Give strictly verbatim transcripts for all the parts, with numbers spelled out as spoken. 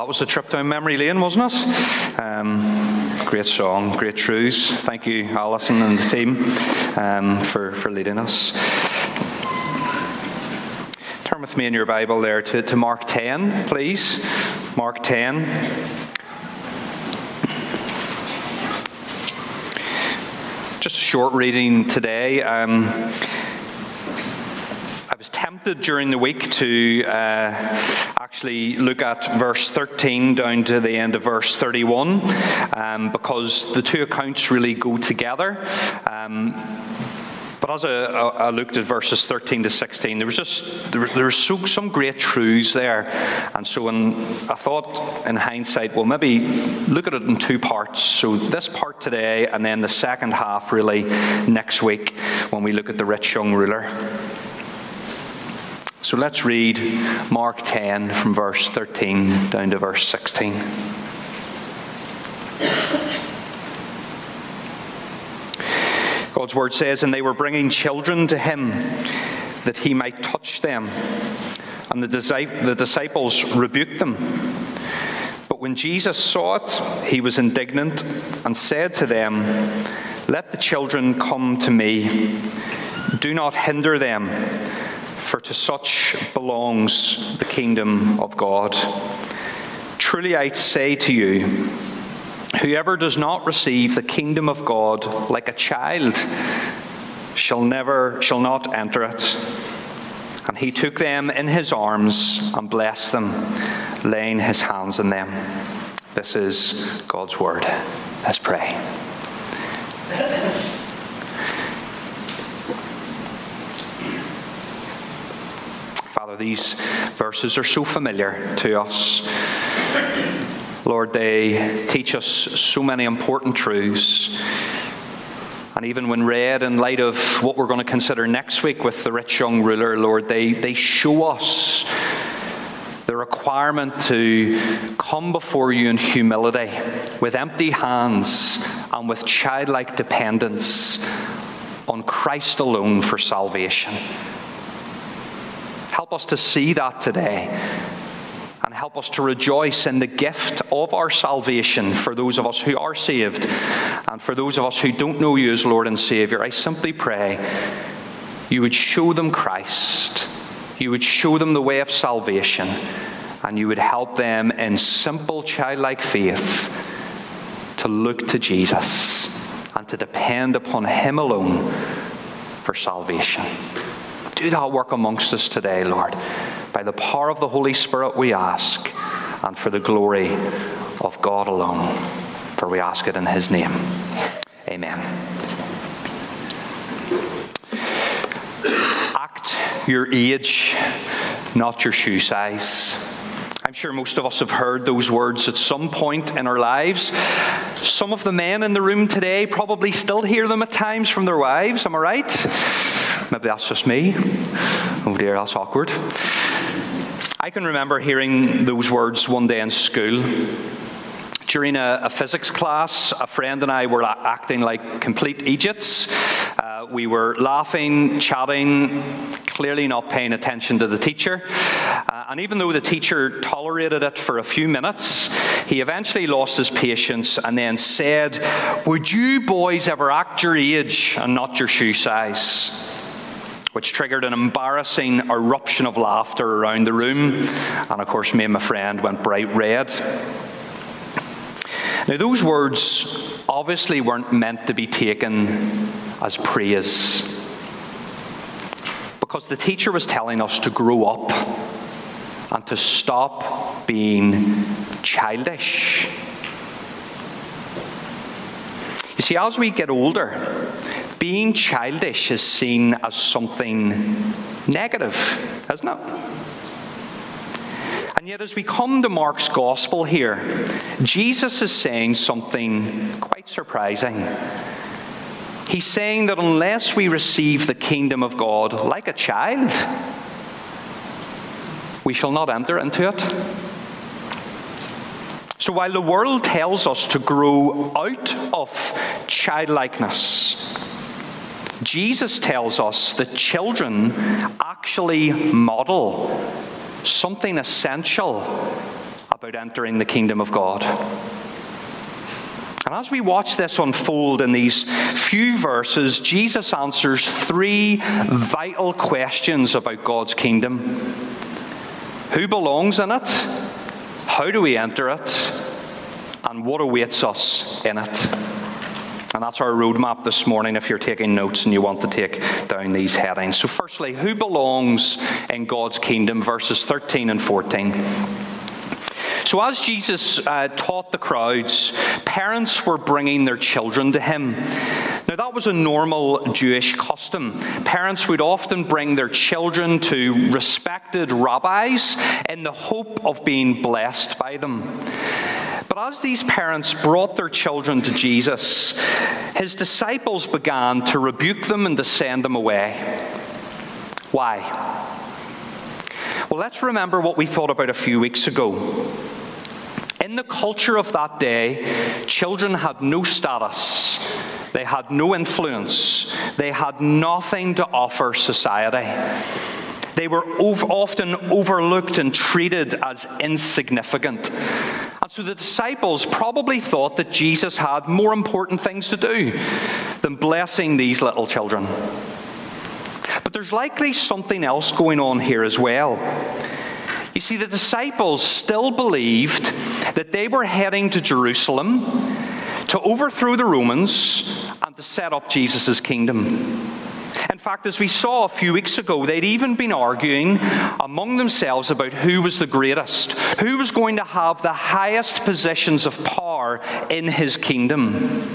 that was a trip down memory lane, wasn't it? Um, great song, great truths. Thank you, Alison and the team, um, for, for leading us. Turn with me in your Bible there to, to Mark ten, please. Mark ten. Just a short reading today. Um, I was tempted during the week to uh, actually look at verse thirteen down to the end of verse thirty-one, um, because the two accounts really go together. Um, but as I, I looked at verses thirteen to sixteen, there was just there, there was so, some great truths there, and so when I thought in hindsight, well, maybe look at it in two parts. So this part today, and then the second half really next week when we look at the rich young ruler. So let's read Mark ten from verse thirteen down to verse sixteen. God's word says, "And they were bringing children to him that he might touch them. And the disciples rebuked them. But when Jesus saw it, he was indignant and said to them, 'Let the children come to me. Do not hinder them. For to such belongs the kingdom of God. Truly I say to you, whoever does not receive the kingdom of God like a child shall never, shall not enter it.' And he took them in his arms and blessed them, laying his hands on them." This is God's word. Let's pray. Father, these verses are so familiar to us. Lord, they teach us so many important truths. And even when read in light of what we're going to consider next week with the rich young ruler, Lord, they, they show us the requirement to come before you in humility, with empty hands and with childlike dependence on Christ alone for salvation. Help us to see that today, and help us to rejoice in the gift of our salvation for those of us who are saved, and for those of us who don't know you as Lord and Savior. I simply pray you would show them Christ, you would show them the way of salvation, and you would help them in simple childlike faith to look to Jesus and to depend upon him alone for salvation. Do that work amongst us today, Lord. By the power of the Holy Spirit we ask, and for the glory of God alone. For we ask it in his name. Amen. Act your age, not your shoe size. I'm sure most of us have heard those words at some point in our lives. Some of the men in the room today probably still hear them at times from their wives. Am I right? Maybe that's just me. Oh dear, that's awkward. I can remember hearing those words one day in school. During a, a physics class, a friend and I were acting like complete idiots. Uh, we were laughing, chatting, clearly not paying attention to the teacher. Uh, and even though the teacher tolerated it for a few minutes, he eventually lost his patience and then said, "Would you boys ever act your age and not your shoe size?" Which triggered an embarrassing eruption of laughter around the room. And of course, me and my friend went bright red. Now, those words obviously weren't meant to be taken as praise, because the teacher was telling us to grow up and to stop being childish. You see, as we get older, being childish is seen as something negative, isn't it? And yet, as we come to Mark's gospel here, Jesus is saying something quite surprising. He's saying that unless we receive the kingdom of God like a child, we shall not enter into it. So while the world tells us to grow out of childlikeness, Jesus tells us that children actually model something essential about entering the kingdom of God. And as we watch this unfold in these few verses, Jesus answers three vital questions about God's kingdom. Who belongs in it? How do we enter it? And what awaits us in it? And that's our roadmap this morning if you're taking notes and you want to take down these headings. So firstly, who belongs in God's kingdom? Verses thirteen and fourteen. So as Jesus uh, taught the crowds, parents were bringing their children to him. Now that was a normal Jewish custom. Parents would often bring their children to respected rabbis in the hope of being blessed by them. But as these parents brought their children to Jesus, his disciples began to rebuke them and to send them away. Why? Well, let's remember what we thought about a few weeks ago. In the culture of that day, children had no status. They had no influence. They had nothing to offer society. They were often overlooked and treated as insignificant. And so the disciples probably thought that Jesus had more important things to do than blessing these little children. But there's likely something else going on here as well. You see, the disciples still believed that they were heading to Jerusalem to overthrow the Romans and to set up Jesus' kingdom. In fact, as we saw a few weeks ago, they'd even been arguing among themselves about who was the greatest, who was going to have the highest positions of power in his kingdom.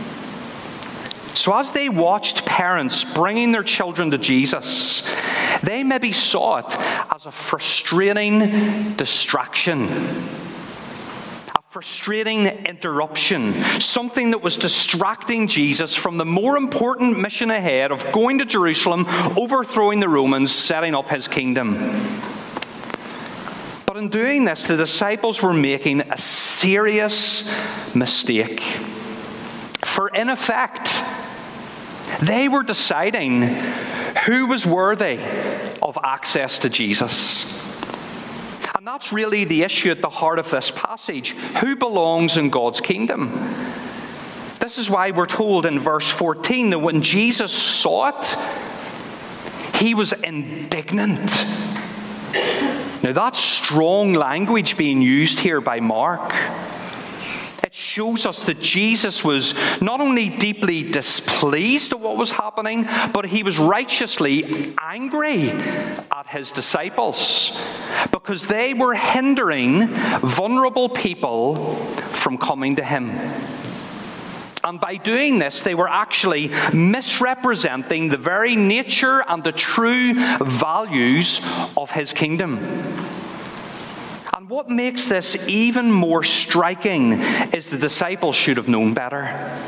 So as they watched parents bringing their children to Jesus, they maybe saw it as a frustrating distraction, a frustrating interruption, something that was distracting Jesus from the more important mission ahead of going to Jerusalem, overthrowing the Romans, setting up his kingdom. But in doing this, the disciples were making a serious mistake. For in effect, they were deciding who was worthy of access to Jesus. And that's really the issue at the heart of this passage. Who belongs in God's kingdom? This is why we're told in verse fourteen that when Jesus saw it, he was indignant. Now that's strong language being used here by Mark. It shows us that Jesus was not only deeply displeased at what was happening, but he was righteously angry at his disciples because they were hindering vulnerable people from coming to him. And by doing this, they were actually misrepresenting the very nature and the true values of his kingdom. And what makes this even more striking is the disciples should have known better.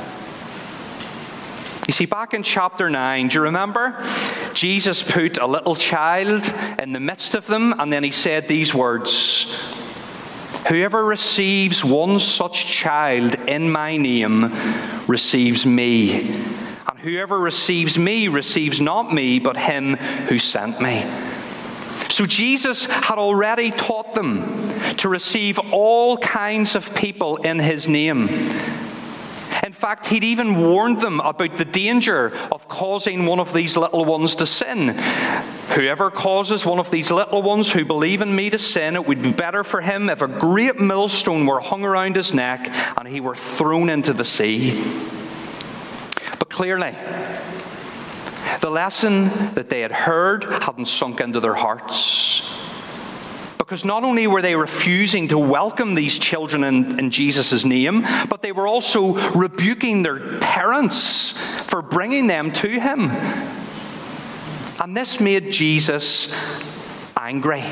You see, back in chapter nine, do you remember? Jesus put a little child in the midst of them, and then he said these words, "Whoever receives one such child in my name receives me. And whoever receives me receives not me, but him who sent me." So Jesus had already taught them to receive all kinds of people in his name. In fact, he'd even warned them about the danger of causing one of these little ones to sin. Whoever causes one of these little ones who believe in me to sin, it would be better for him if a great millstone were hung around his neck and he were thrown into the sea. But clearly, the lesson that they had heard hadn't sunk into their hearts. Because not only were they refusing to welcome these children in, in Jesus' name, but they were also rebuking their parents for bringing them to him. And this made Jesus angry.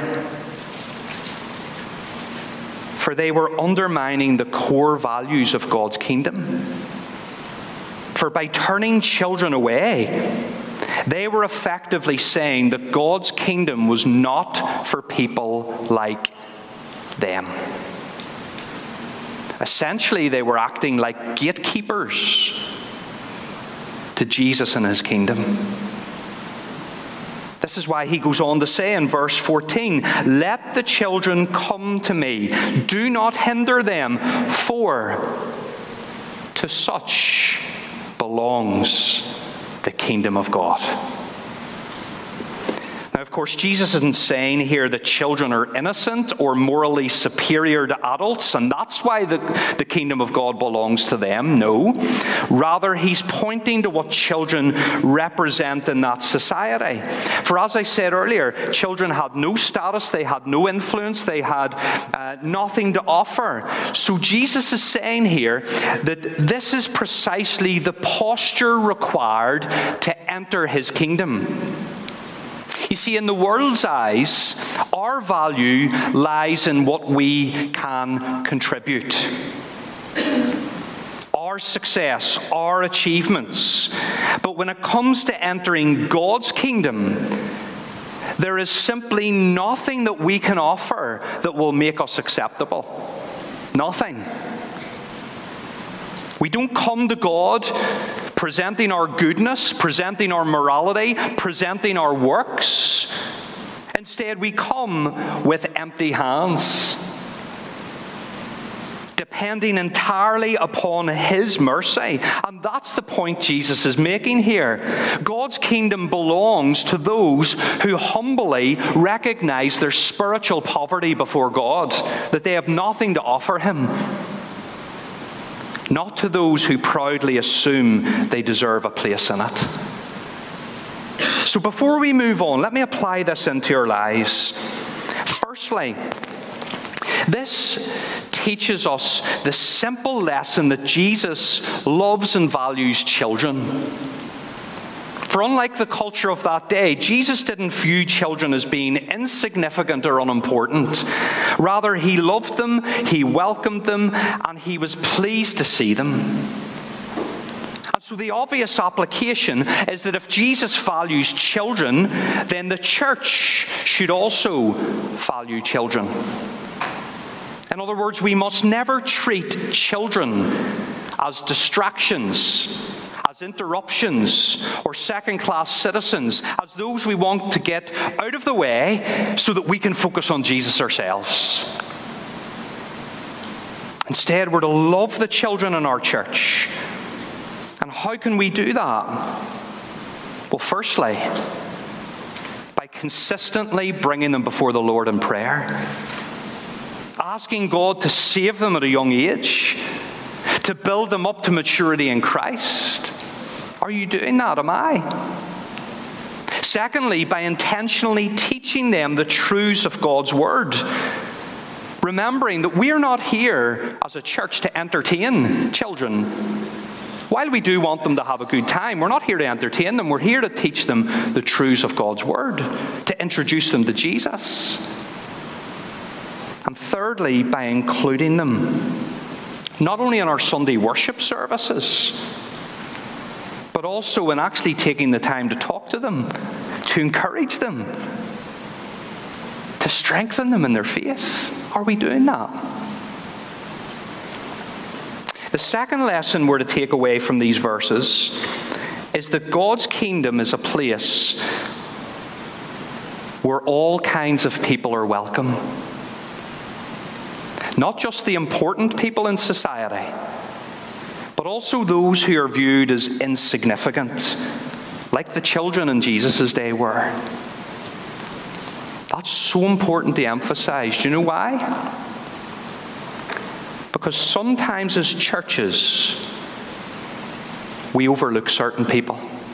For they were undermining the core values of God's kingdom. For by turning children away, they were effectively saying that God's kingdom was not for people like them. Essentially, they were acting like gatekeepers to Jesus and his kingdom. This is why he goes on to say in verse fourteen, "Let the children come to me. Do not hinder them, for to such belongs the kingdom of God." Now, of course, Jesus isn't saying here that children are innocent or morally superior to adults, and that's why the, the kingdom of God belongs to them. No. Rather, he's pointing to what children represent in that society. For as I said earlier, children had no status, they had no influence, they had uh, nothing to offer. So Jesus is saying here that this is precisely the posture required to enter his kingdom. You see, in the world's eyes, our value lies in what we can contribute. Our success, our achievements. But when it comes to entering God's kingdom, there is simply nothing that we can offer that will make us acceptable. Nothing. We don't come to God presenting our goodness, presenting our morality, presenting our works. Instead, we come with empty hands, depending entirely upon his mercy. And that's the point Jesus is making here. God's kingdom belongs to those who humbly recognize their spiritual poverty before God, that they have nothing to offer him. Not to those who proudly assume they deserve a place in it. So before we move on, let me apply this into your lives. Firstly, this teaches us the simple lesson that Jesus loves and values children. For unlike the culture of that day, Jesus didn't view children as being insignificant or unimportant. Rather, he loved them, he welcomed them, and he was pleased to see them. And so the obvious application is that if Jesus values children, then the church should also value children. In other words, we must never treat children as distractions, as interruptions, or second-class citizens, as those we want to get out of the way so that we can focus on Jesus ourselves. Instead, we're to love the children in our church. And how can we do that? Well, firstly, by consistently bringing them before the Lord in prayer, asking God to save them at a young age, to build them up to maturity in Christ. Are you doing that? Am I? Secondly, by intentionally teaching them the truths of God's Word. Remembering that we are not here as a church to entertain children. While we do want them to have a good time, we're not here to entertain them. We're here to teach them the truths of God's Word, to introduce them to Jesus. And thirdly, by including them, not only in our Sunday worship services, but also in actually taking the time to talk to them, to encourage them, to strengthen them in their faith. Are we doing that? The second lesson we're to take away from these verses is that God's kingdom is a place where all kinds of people are welcome. Not just the important people in society, but also those who are viewed as insignificant, like the children in Jesus' day were. That's so important to emphasize. Do you know why? Because sometimes as churches, we overlook certain people.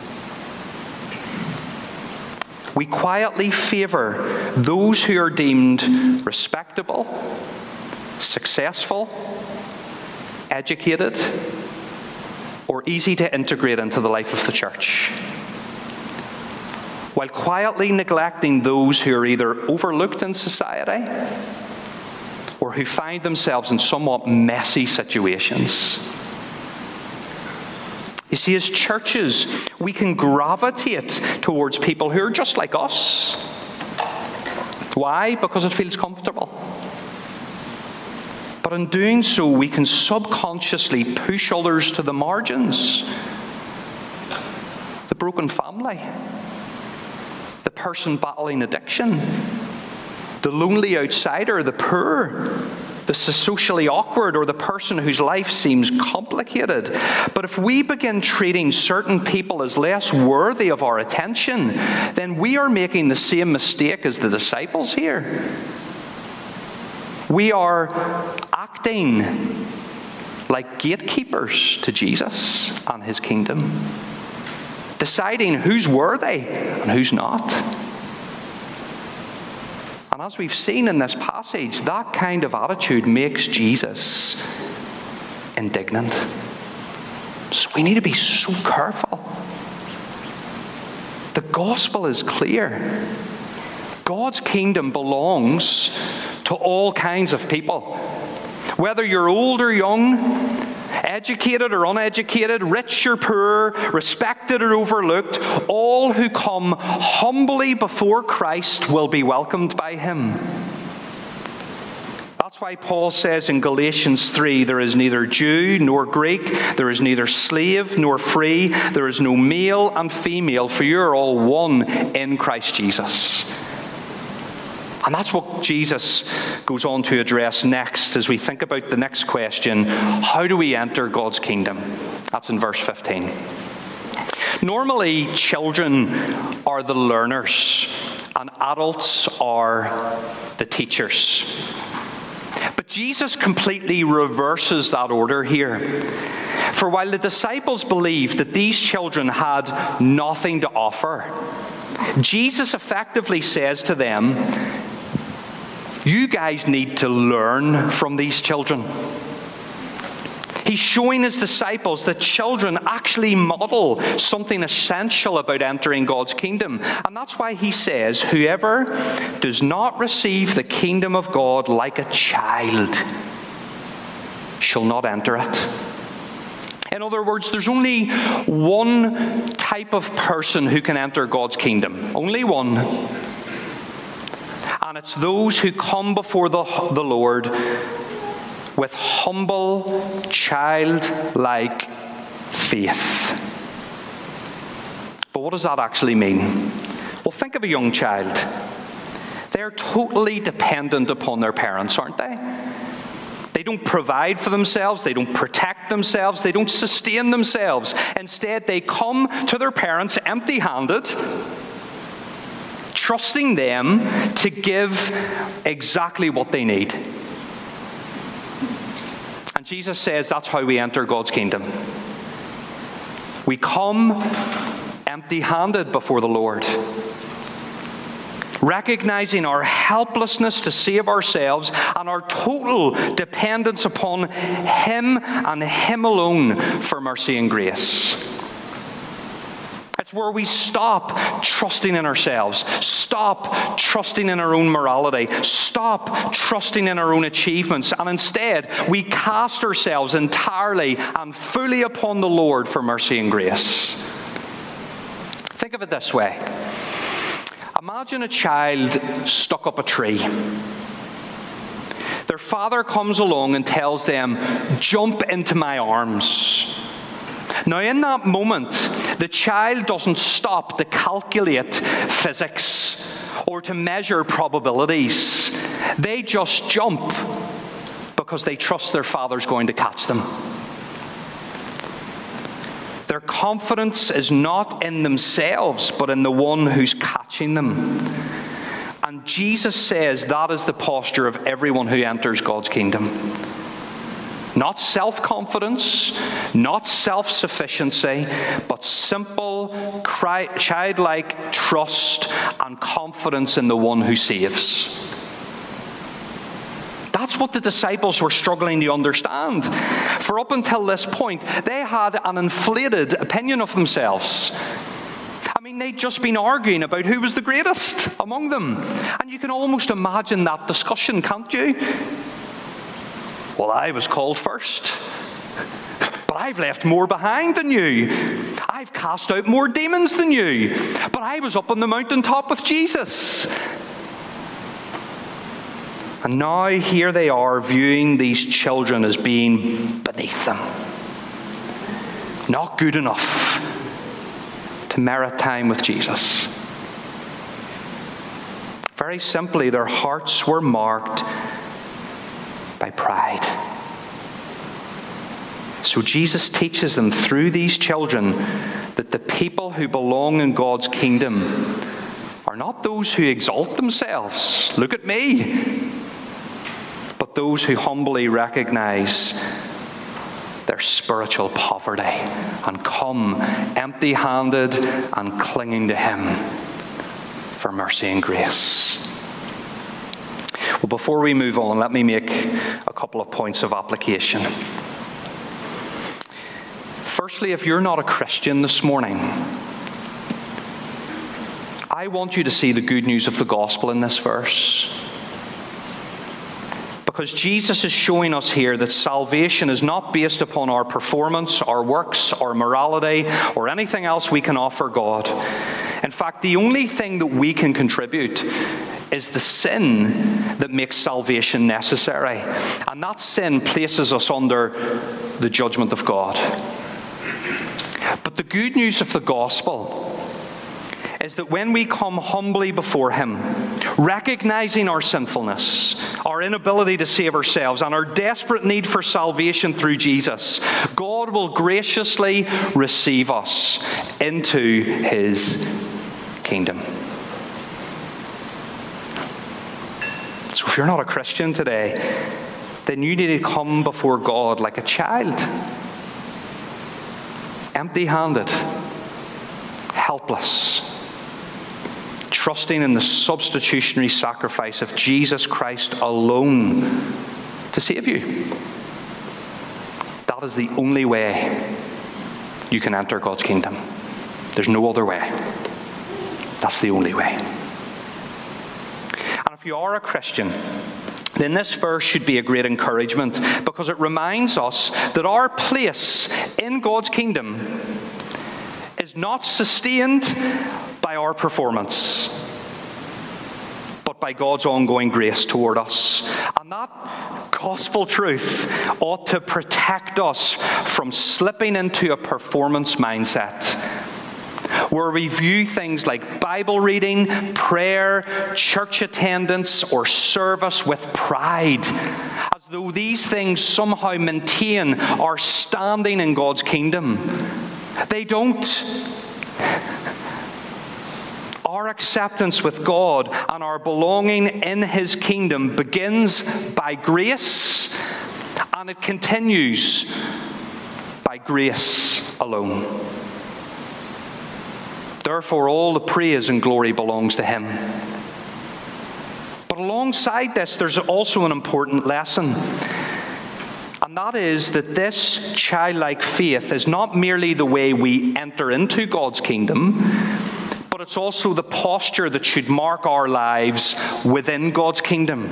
We quietly favor those who are deemed respectable, successful, educated, or easy to integrate into the life of the church, while quietly neglecting those who are either overlooked in society or who find themselves in somewhat messy situations. You see, as churches, we can gravitate towards people who are just like us. Why? Because it feels comfortable. But in doing so, we can subconsciously push others to the margins. The broken family, the person battling addiction, the lonely outsider, the poor, the socially awkward, or the person whose life seems complicated. But if we begin treating certain people as less worthy of our attention, then we are making the same mistake as the disciples here. We are acting like gatekeepers to Jesus and his kingdom, deciding who's worthy and who's not. And as we've seen in this passage, that kind of attitude makes Jesus indignant. So we need to be so careful. The gospel is clear. God's kingdom belongs to all kinds of people. Whether you're old or young, educated or uneducated, rich or poor, respected or overlooked, all who come humbly before Christ will be welcomed by him. That's why Paul says in Galatians three, there is neither Jew nor Greek, there is neither slave nor free, there is no male and female, for you are all one in Christ Jesus. And that's what Jesus goes on to address next as we think about the next question: how do we enter God's kingdom? That's in verse fifteen. Normally, children are the learners and adults are the teachers. But Jesus completely reverses that order here. For while the disciples believed that these children had nothing to offer, Jesus effectively says to them, you guys need to learn from these children. He's showing his disciples that children actually model something essential about entering God's kingdom. And that's why he says, whoever does not receive the kingdom of God like a child shall not enter it. In other words, there's only one type of person who can enter God's kingdom. Only one. And it's those who come before the, the Lord with humble, childlike faith. But what does that actually mean? Well, think of a young child. They're totally dependent upon their parents, aren't they? They don't provide for themselves, they don't protect themselves, they don't sustain themselves. Instead, they come to their parents empty-handed, trusting them to give exactly what they need. And Jesus says that's how we enter God's kingdom. We come empty-handed before the Lord, recognizing our helplessness to save ourselves and our total dependence upon Him and Him alone for mercy and grace. It's where we stop trusting in ourselves, stop trusting in our own morality, stop trusting in our own achievements, and instead we cast ourselves entirely and fully upon the Lord for mercy and grace. Think of it this way. Imagine a child stuck up a tree. Their father comes along and tells them, "Jump into my arms." Now, in that moment, the child doesn't stop to calculate physics or to measure probabilities. They just jump because they trust their father's going to catch them. Their confidence is not in themselves, but in the one who's catching them. And Jesus says that is the posture of everyone who enters God's kingdom. Not self-confidence, not self-sufficiency, but simple, childlike trust and confidence in the one who saves. That's what the disciples were struggling to understand. For up until this point, they had an inflated opinion of themselves. I mean, they'd just been arguing about who was the greatest among them. And you can almost imagine that discussion, can't you? Well, I was called first, but I've left more behind than you. I've cast out more demons than you, but I was up on the mountaintop with Jesus. And now here they are viewing these children as being beneath them, not good enough to merit time with Jesus. Very simply, their hearts were marked by pride. So Jesus teaches them through these children that the people who belong in God's kingdom are not those who exalt themselves, look at me, but those who humbly recognize their spiritual poverty and come empty-handed and clinging to Him for mercy and grace. Well, before we move on, let me make a couple of points of application. Firstly, if you're not a Christian this morning, I want you to see the good news of the gospel in this verse. Because Jesus is showing us here that salvation is not based upon our performance, our works, our morality, or anything else we can offer God. In fact, the only thing that we can contribute is the sin that makes salvation necessary. And that sin places us under the judgment of God. But the good news of the gospel is that when we come humbly before Him, recognizing our sinfulness, our inability to save ourselves, and our desperate need for salvation through Jesus, God will graciously receive us into His kingdom. So if you're not a Christian today, then you need to come before God like a child, empty-handed, helpless, trusting in the substitutionary sacrifice of Jesus Christ alone to save you. That is the only way you can enter God's kingdom. There's no other way. That's the only way. And if you are a Christian, then this verse should be a great encouragement, because it reminds us that our place in God's kingdom is not sustained by our performance, but by God's ongoing grace toward us. And that gospel truth ought to protect us from slipping into a performance mindset, where we view things like Bible reading, prayer, church attendance, or service with pride, as though these things somehow maintain our standing in God's kingdom. They don't. Our acceptance with God and our belonging in His kingdom begins by grace, and it continues by grace alone. Therefore, all the praise and glory belongs to Him. But alongside this, there's also an important lesson. And that is that this childlike faith is not merely the way we enter into God's kingdom, but it's also the posture that should mark our lives within God's kingdom.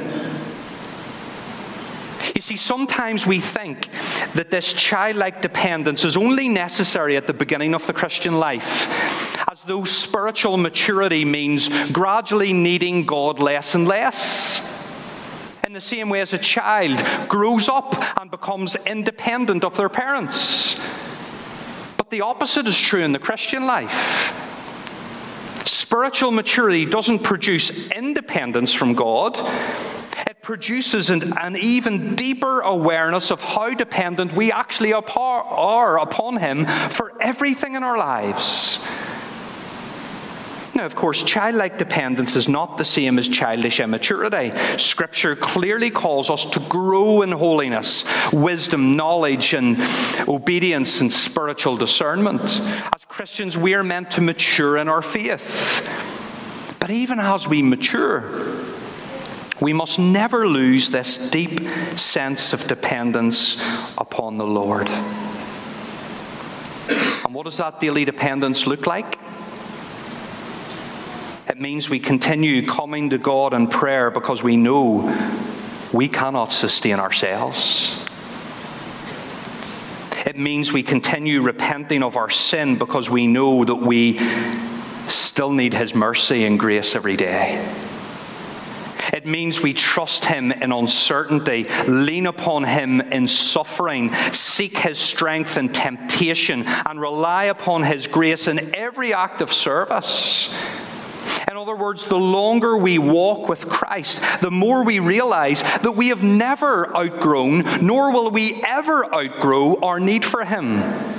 You see, sometimes we think that this childlike dependence is only necessary at the beginning of the Christian life, as though spiritual maturity means gradually needing God less and less. In the same way as a child grows up and becomes independent of their parents. But the opposite is true in the Christian life. Spiritual maturity doesn't produce independence from God. It produces an, an even deeper awareness of how dependent we actually are upon Him for everything in our lives. Now, of course, childlike dependence is not the same as childish immaturity. Scripture clearly calls us to grow in holiness, wisdom, knowledge, and obedience and spiritual discernment. As Christians, we are meant to mature in our faith. But even as we mature, we must never lose this deep sense of dependence upon the Lord. And what does that daily dependence look like? It means we continue coming to God in prayer because we know we cannot sustain ourselves. It means we continue repenting of our sin because we know that we still need His mercy and grace every day. It means we trust Him in uncertainty, lean upon Him in suffering, seek His strength in temptation, and rely upon His grace in every act of service. In In other words, the longer we walk with Christ, the more we realize that we have never outgrown, nor will we ever outgrow our need for Him.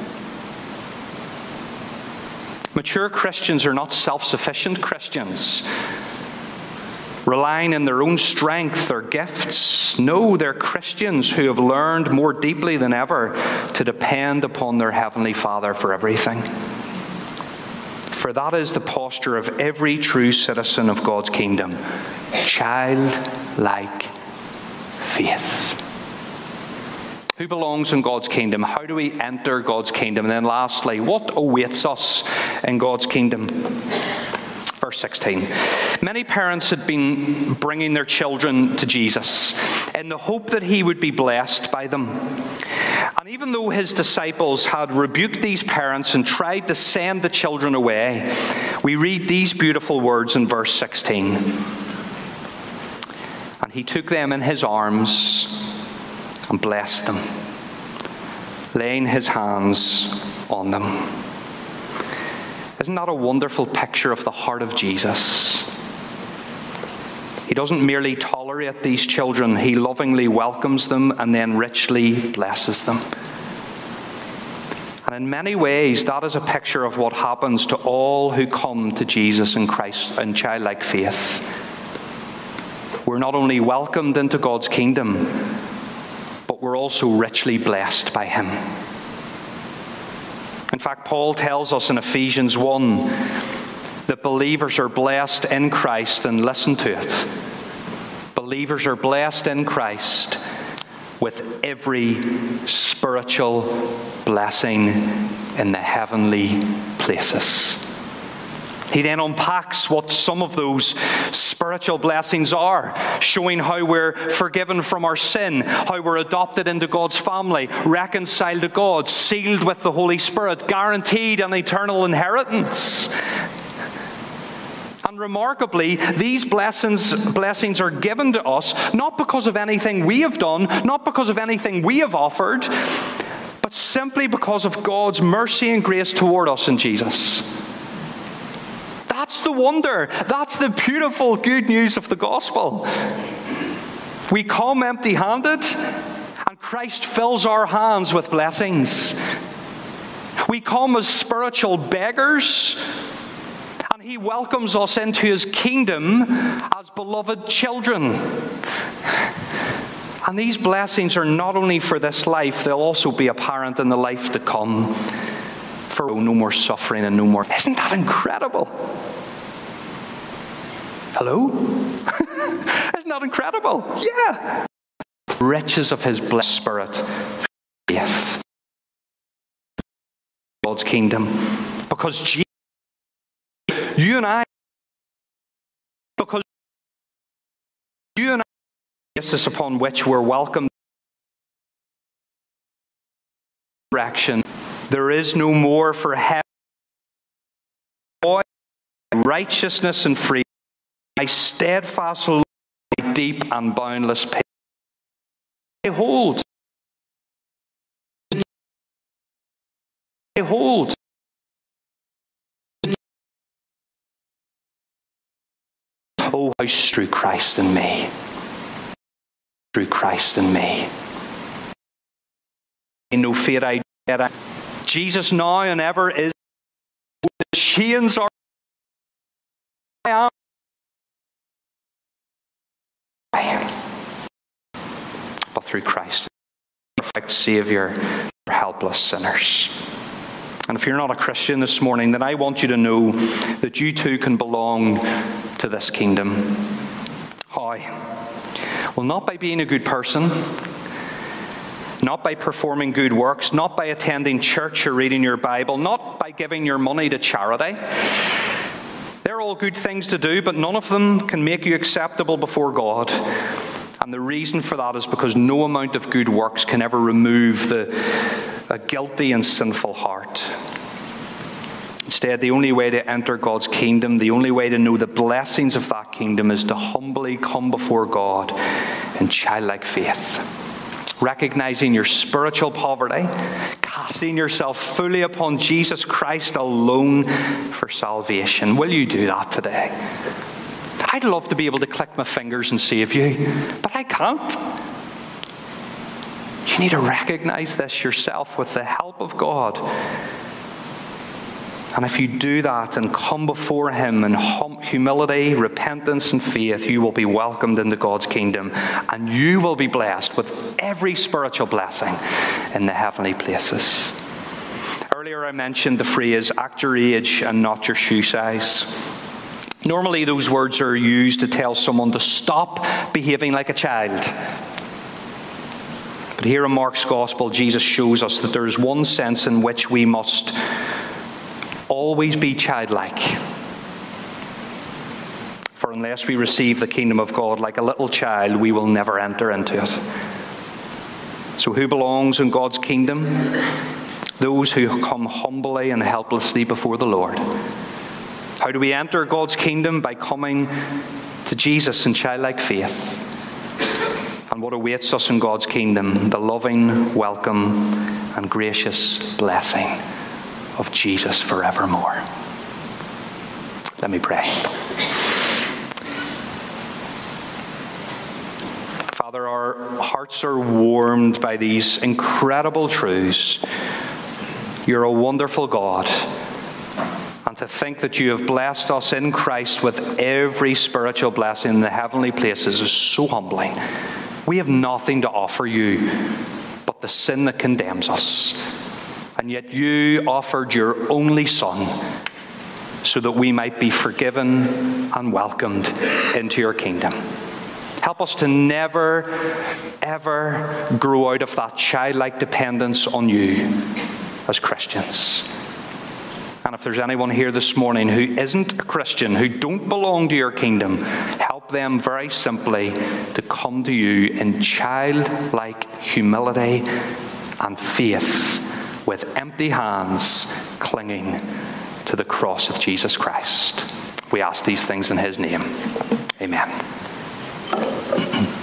Mature Christians are not self-sufficient Christians, relying on their own strength or gifts. No, they're Christians who have learned more deeply than ever to depend upon their Heavenly Father for everything. For that is the posture of every true citizen of God's kingdom. Childlike faith. Who belongs in God's kingdom? How do we enter God's kingdom? And then lastly, what awaits us in God's kingdom? Verse sixteen. Many parents had been bringing their children to Jesus in the hope that He would be blessed by them. And even though His disciples had rebuked these parents and tried to send the children away, we read these beautiful words in verse sixteen. And He took them in His arms and blessed them, laying His hands on them. Isn't that a wonderful picture of the heart of Jesus? He doesn't merely tolerate these children, He lovingly welcomes them and then richly blesses them. And in many ways, that is a picture of what happens to all who come to Jesus in Christ in childlike faith. We're not only welcomed into God's kingdom, but we're also richly blessed by Him. In fact, Paul tells us in Ephesians one that believers are blessed in Christ, and listen to it. Believers are blessed in Christ with every spiritual blessing in the heavenly places. He then unpacks what some of those spiritual blessings are, showing how we're forgiven from our sin, how we're adopted into God's family, reconciled to God, sealed with the Holy Spirit, guaranteed an eternal inheritance. And remarkably, these blessings, blessings are given to us not because of anything we have done, not because of anything we have offered, but simply because of God's mercy and grace toward us in Jesus. That's the wonder. That's the beautiful good news of the gospel. We come empty-handed, and Christ fills our hands with blessings. We come as spiritual beggars, and He welcomes us into His kingdom as beloved children. And these blessings are not only for this life, they'll also be apparent in the life to come. For no more suffering and no more. Isn't that incredible? Hello? Isn't that incredible? Yeah. Riches of His blessed Spirit. Faith. God's kingdom. Because Jesus, you and I, because you and I, the basis upon which we're welcomed. Direction. There is no more for heaven, joy, righteousness, and freedom. My steadfast love, my deep and boundless peace. I hold. I hold. Oh, how through Christ in me. Through Christ in me. In no fear I dread. Jesus now and ever is. The chains are. I am. But through Christ, perfect Savior for helpless sinners. And if you're not a Christian this morning, then I want you to know that you too can belong to this kingdom. How? Well, not by being a good person. Not by performing good works, not by attending church or reading your Bible, not by giving your money to charity. They're all good things to do, but none of them can make you acceptable before God. And the reason for that is because no amount of good works can ever remove the a guilty and sinful heart. Instead, the only way to enter God's kingdom, the only way to know the blessings of that kingdom is to humbly come before God in childlike faith. Recognizing your spiritual poverty, casting yourself fully upon Jesus Christ alone for salvation. Will you do that today? I'd love to be able to click my fingers and save you, but I can't. You need to recognize this yourself with the help of God. And if you do that and come before him in hum- humility, repentance, and faith, you will be welcomed into God's kingdom, and you will be blessed with every spiritual blessing in the heavenly places. Earlier I mentioned the phrase, act your age and not your shoe size. Normally those words are used to tell someone to stop behaving like a child. But here in Mark's Gospel, Jesus shows us that there is one sense in which we must always be childlike. For unless we receive the kingdom of God like a little child, we will never enter into it. So who belongs in God's kingdom? Those who come humbly and helplessly before the Lord. How do we enter God's kingdom? By coming to Jesus in childlike faith. And what awaits us in God's kingdom? The loving, welcome, and gracious blessing of Jesus forevermore. Let me pray. Father, our hearts are warmed by these incredible truths. You're a wonderful God. And to think that you have blessed us in Christ with every spiritual blessing in the heavenly places is so humbling. We have nothing to offer you but the sin that condemns us. And yet you offered your only Son so that we might be forgiven and welcomed into your kingdom. Help us to never, ever grow out of that childlike dependence on you as Christians. And if there's anyone here this morning who isn't a Christian, who don't belong to your kingdom, help them very simply to come to you in childlike humility and faith, with empty hands clinging to the cross of Jesus Christ. We ask these things in his name. Amen.